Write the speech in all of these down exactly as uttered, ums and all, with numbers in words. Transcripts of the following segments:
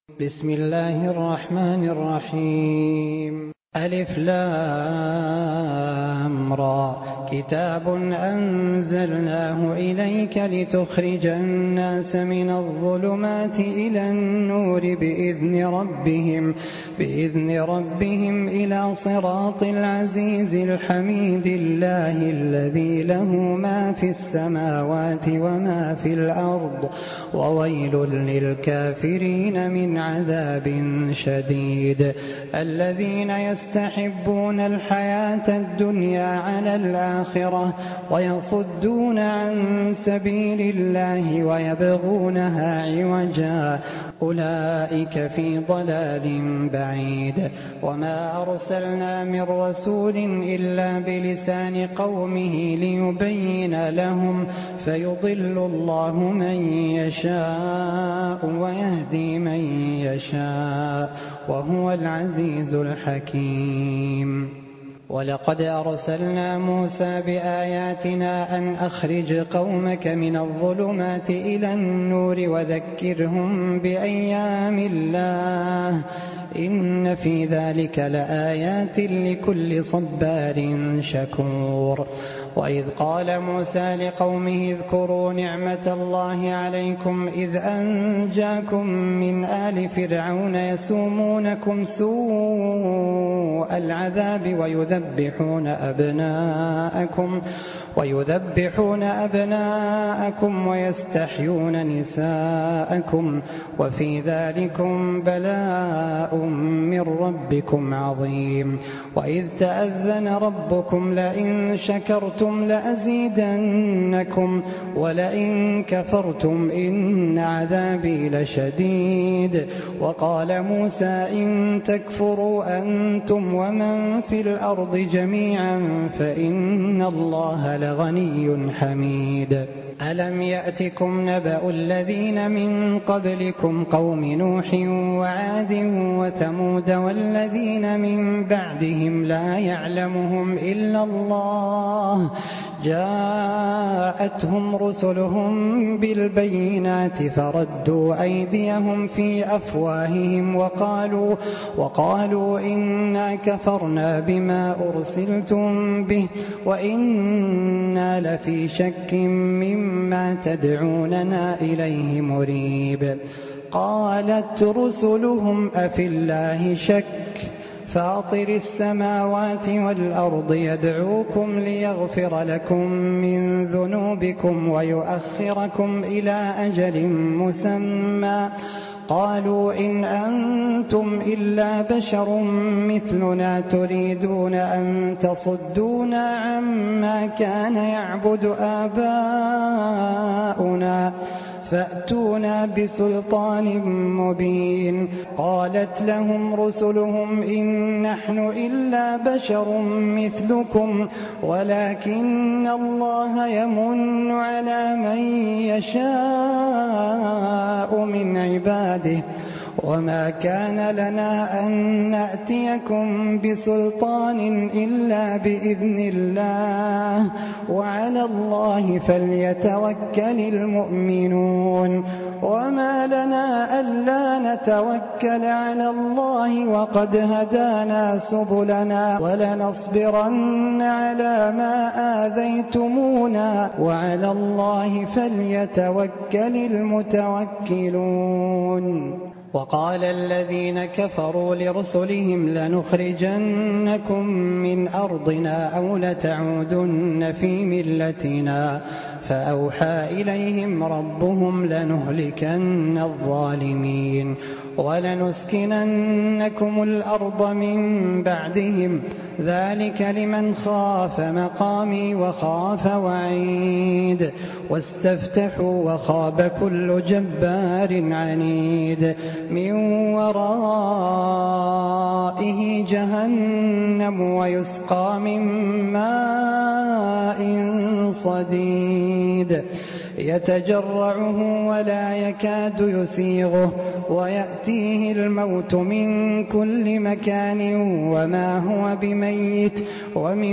بسم الله الرحمن الرحيم. ألف لام را. كتاب أنزلناه إليك لتخرج الناس من الظلمات إلى النور بإذن ربهم بإذن ربهم إلى صراط العزيز الحميد الله الذي له ما في السماوات وما في الأرض وويل للكافرين من عذاب شديد. الذين يستحبون الحياة الدنيا على الآخرة ويصدون عن سبيل الله ويبغونها عوجا أولئك في ضلال بعيد. وما أرسلنا من رسول إلا بلسان قومه ليبين لهم فيضل الله من يشاء ويهدي من يشاء وهو العزيز الحكيم. ولقد أرسلنا موسى بآياتنا أن أخرج قومك من الظلمات إلى النور وذكرهم بأيام الله إن في ذلك لآيات لكل صبار شكور. وإذ قال موسى لقومه اذكروا نعمة الله عليكم إذ أنجاكم من آل فرعون يسومونكم سوء العذاب ويذبحون أبناءكم ويذبحون أبناءكم ويستحيون نساءكم وفي ذلكم بلاء من ربكم عظيم. وإذ تأذن ربكم لئن شكرتم لأزيدنكم ولئن كفرتم إن عذابي لشديد. وقال موسى إن تكفروا أنتم ومن في الأرض جميعا فإن الله لغني حميد. ألم يأتكم نبأ الذين من قبلكم قوم نوح وعاد وثمود والذين من بعدهم لا يعلمهم إلا الله جاءتهم رسلهم بالبينات فردوا أيديهم في أفواههم وقالوا, وقالوا إنا كفرنا بما أرسلتم به وإنا لفي شك مما تدعوننا إليه مريب. قالت رسلهم أفي الله شك فاطر السماوات والأرض يدعوكم ليغفر لكم من ذنوبكم ويؤخركم إلى أجل مسمى قالوا إن أنتم إلا بشر مثلنا تريدون أن تصدونا عما كان يعبد آباؤنا فأتونا بسلطان مبين. قالت لهم رسلهم إن نحن إلا بشر مثلكم ولكن الله يمن على من يشاء من عباده وما كان لنا أن نأتيكم بسلطان إلا بإذن الله وعلى الله فليتوكل المؤمنون. وما لنا ألا نتوكل على الله وقد هدانا سبلنا ولنصبرن على ما آذيتمونا وعلى الله فليتوكل المتوكلون. وقال الذين كفروا لرسلهم لنخرجنكم من أرضنا أو لتعودن في ملتنا فأوحى إليهم ربهم لنهلكن الظالمين ولنسكننكم الأرض من بعدهم ذلك لمن خاف مقامي وخاف وعيد. واستفتحوا وخاب كل جبار عنيد من ورائه جهنم ويسقى من ماء صديد يتجرعه ولا يكاد يسيغه ويأتيه الموت من كل مكان وما هو بميت ومن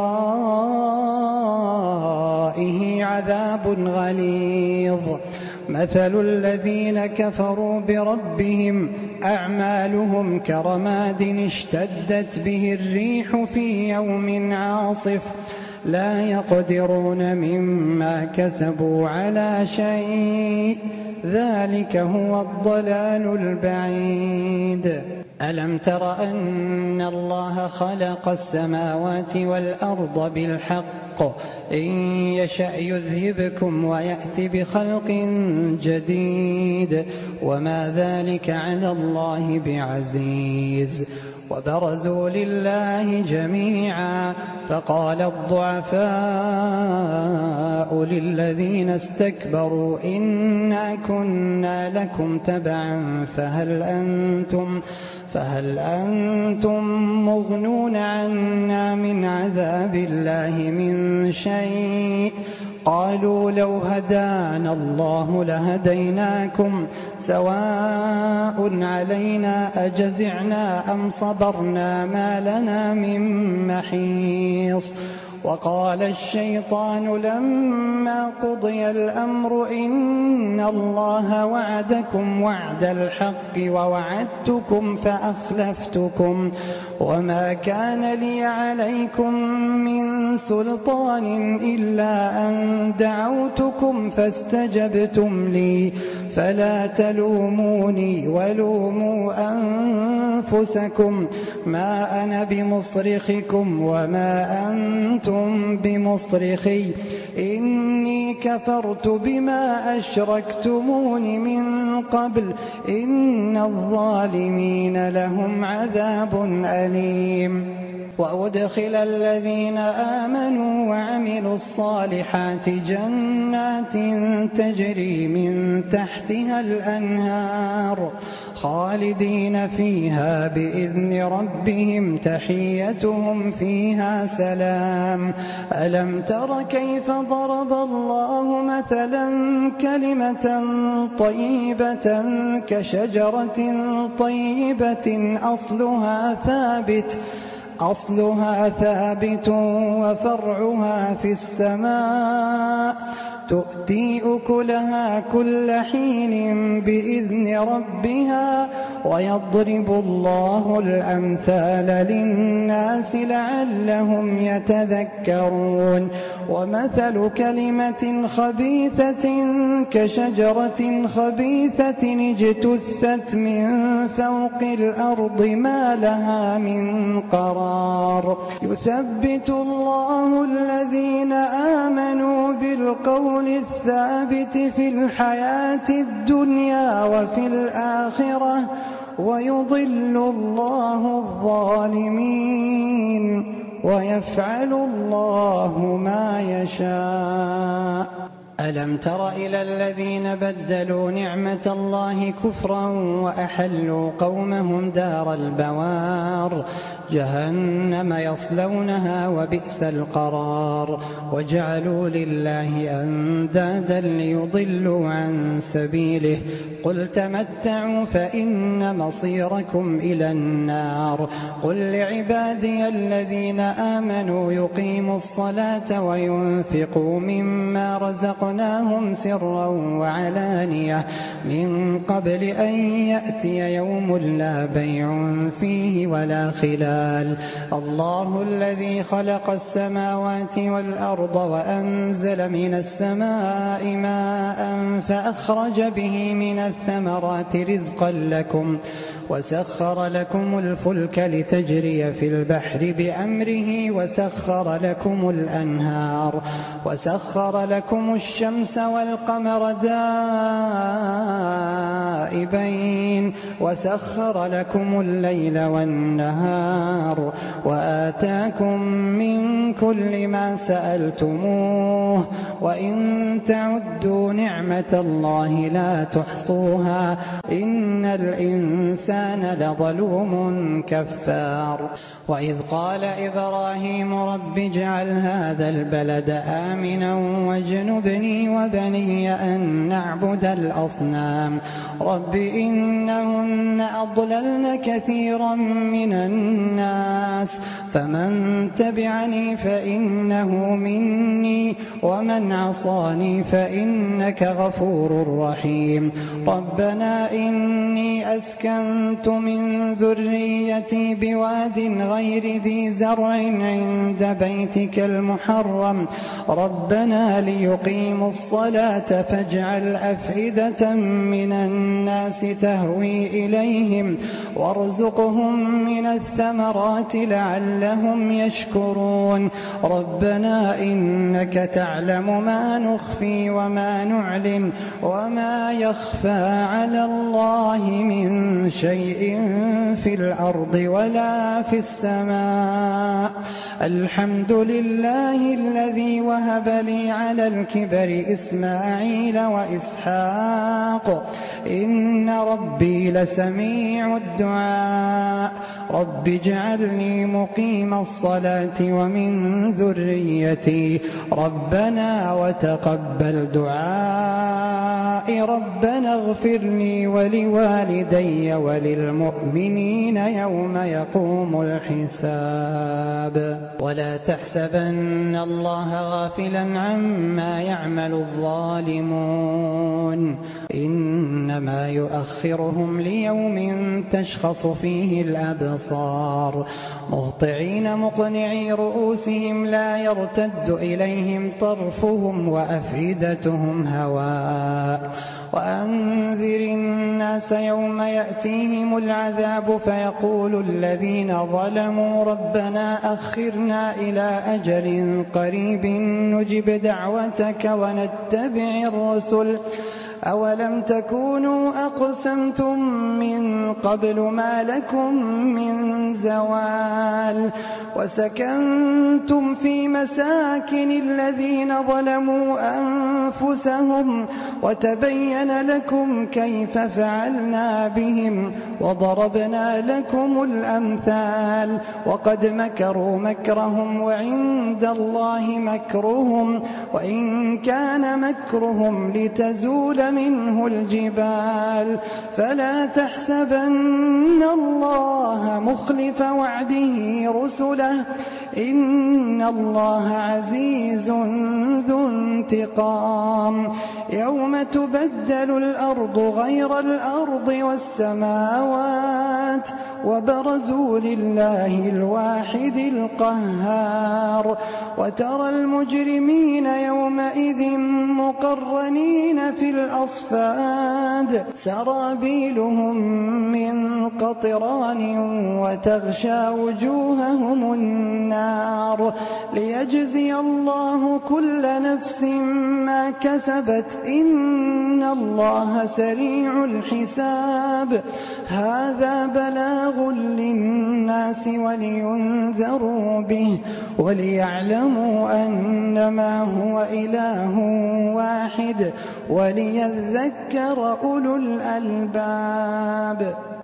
ورائه عذاب غليظ مثل الذين كفروا بربهم أعمالهم كرماد اشتدت به الريح في يوم عاصف لا يقدرون مما كسبوا على شيء ذلك هو الضلال البعيد. ألم تر أن الله خلق السماوات والأرض بالحق إن يشأ يذهبكم ويأتي بخلق جديد وما ذلك على الله بعزيز. وبرزوا لله جميعا فقال الضعفاء للذين استكبروا إنا كنا لكم تبعا فهل أنتم فهل أنتم مغنون عنا من عذاب الله من شيء قالوا لو هدانا الله لهديناكم سواء علينا أجزعنا أم صبرنا ما لنا من محيص. وقال الشيطان لما قضي الأمر إن الله وعدكم وعد الحق ووعدتكم فأخلفتكم وما كان لي عليكم من سلطان إلا أن دعوتكم فاستجبتم لي فلا تلوموني ولوموا أنفسكم ما أنا بمصرخكم وما أنتم بمصرخي إني كفرت بما أشركتمون من قبل إن الظالمين لهم عذاب أليم. وأدخل الذين آمنوا وعملوا الصالحات جنات تجري من تحتها الأنهار خالدين فيها بإذن ربهم تحيتهم فيها سلام. ألم تر كيف ضرب الله مثلا كلمة طيبة كشجرة طيبة أصلها ثابت أصلها ثابت وفرعها في السماء تؤتي أكلها كل حين بإذن ربها ويضرب الله الأمثال للناس لعلهم يتذكرون. ومثل كلمة خبيثة كشجرة خبيثة اجتثت من فوق الأرض ما لها من قرار يثبت الله الذين آمنوا بالقول الثابت في الحياة الدنيا وفي الآخرة ويضل الله الظالمين ويفعل الله ما يشاء. ألم تر إلى الذين بدلوا نعمة الله كفرا وأحلوا قومهم دار البوار جهنم يصلونها وبئس القرار وجعلوا لله أندادا ليضلوا عن سبيله قل تمتعوا فإن مصيركم إلى النار قل لعبادي الذين آمنوا يقيموا الصلاة وينفقوا مما رزقناهم سرا وعلانية من قبل أن يأتي يوم لا بيع فيه ولا خلال. الله الذي خلق السماوات والأرض وأنزل من السماء ماء فأخرج به من الثمرات رزقا لكم وسخر لكم الفلك لتجري في البحر بأمره وسخر لكم الأنهار وسخر لكم الشمس والقمر دائبين وسخر لكم الليل والنهار وآتاكم من كل ما سألتموه وإن تعدوا نعمة الله لا تحصوها إن الإنسان لظلوم كفار. وإذ قال إبراهيم رب اجعل هذا البلد آمنا واجنبني وبني أن نعبد الأصنام رب إنهن أضللن كثيرا من الناس فمن تبعني فإنه مني ومن عصاني فإنك غفور رحيم. ربنا إني أسكنت من ذريتي بواد غير ذي زرع عند بيتك المحرم ربنا ليقيموا الصلاة فاجعل أفئدة من الناس تهوي إليهم وارزقهم من الثمرات لعلهم يشكرون. ربنا إنك تعلم ما نخفي وما نعلن وما يخفى على الله من شيء في الأرض ولا في السماء. الحمد لله الذي وهب لي على الكبر إسماعيل وإسحاق إن ربي لسميع الدعاء. رب اجعلني مقيم الصلاة ومن ذريتي ربنا وتقبل دعائي. ربنا اغفر لي ولوالدي وللمؤمنين يوم يقوم الحساب. ولا تحسبن الله غافلا عما يعمل الظالمون إنما يؤخرهم ليوم تشخص فيه الأبصار مهطعين مقنعي رؤوسهم لا يرتد إليهم طرفهم وأفئدتهم هواء. وأنذر الناس يوم يأتيهم العذاب فيقول الذين ظلموا ربنا أخرنا إلى أجل قريب نجب دعوتك ونتبع الرسل أولم تكونوا أقسمتم من قبل ما لكم من زوال وسكنتم في مساكن الذين ظلموا أنفسهم وتبين لكم كيف فعلنا بهم وضربنا لكم الأمثال. وقد مكروا مكرهم وعند الله مكرهم وإن كان مكرهم لتزول منه الجبال. فلا تحسبن الله مخلف وعده رسله إن الله عزيز ذو انتقام. يوم تبدل الأرض غير الأرض والسماوات وبرزوا لله الواحد القهار. وترى المجرمين يومئذ مقرنين في الأصفاد سرابيلهم من قطران وتغشى وجوههم النار ليجزي الله كل نفس ما كسبت إن الله سريع الحساب. هذا بلاغ للناس ولينذروا به وليعلموا أنما هو إله واحد وليذكر أولو الألباب.